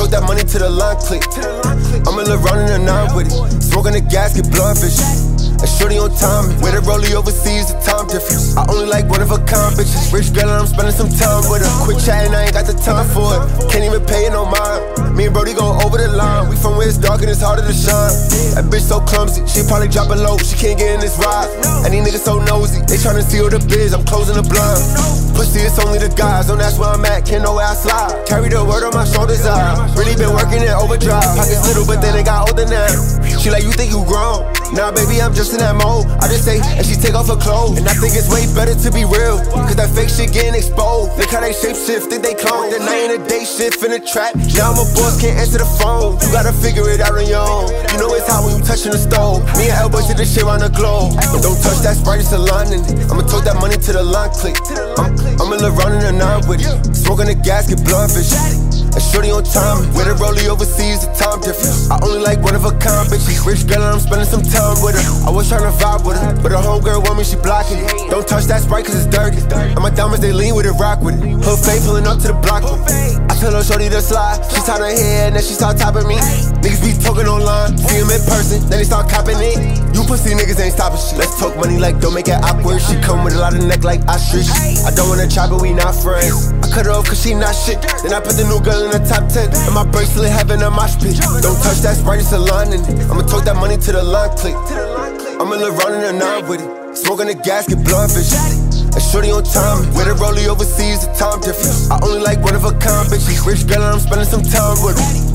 tote that money to the line click. I'ma live running a nine with it. Smoking the gas, get blood vision. And shorty on time, with a rollie overseas, the time difference. I only like one of a kind bitches. Rich girl and I'm spending some time with her. Quit chatting, I ain't got the time for it. Can't even pay it no mind. Me and Brody go over the line. We from where it's dark and it's harder to shine. That bitch so clumsy, she probably drop it low. She can't get in this ride. And these niggas so nosy, they tryna seal the biz, I'm closing the blind. Pussy, it's only the guys, don't ask where I'm at, can't know where I slide. Carry the word on my shoulders, I really been working in overdrive. Pockets little, but then they got older now. She like, you think you grown? Nah, baby, I'm just in that mode. I just say, and she take off her clothes. And I think it's way better to be real, cause that fake shit getting exposed. Look how they shape shift, think they clone. Then I ain't a day shift in the trap. Now I'm a boss, can't answer the phone. You gotta figure it out on your own. You know it's hot when you touching the stove. Me and Elbow did this shit around the globe. And don't touch that Sprite, it's a line in it. I'ma tote that money to the line click. I'ma live running a nine with it. Smoking the gas, get blood vision. And shorty on time, with a rollie overseas, the time difference. I only like one of a kind bitches. Rich girl and I'm spending some time with her. I was tryna vibe with her, but her homegirl want me, she blocking it. Don't touch that Sprite cause it's dirty. And my diamonds, they lean with it, rock with it. Hood fade pulling up to the block with it. I tell her shorty to slide, she tied her hair and then she start topping me. Niggas be talking online, see them in person, then they start copping it. You pussy niggas ain't stopping shit. Let's talk money like don't make it awkward. She come with a lot of neck like ostrich. I don't wanna try but we not friends. I cut her off cause she not shit. Then I put the new girl in the top 10. And my bracelet having a mosh pit. Don't touch that Sprite, it's a line in it. I'ma tote that money to the line click. I'ma live running a nine with it. Smoking the gas, get blood vision. And shorty on time, with a rollie overseas, the time difference. I only like one of a kind bitches. Rich girl and I'm spending some time with her.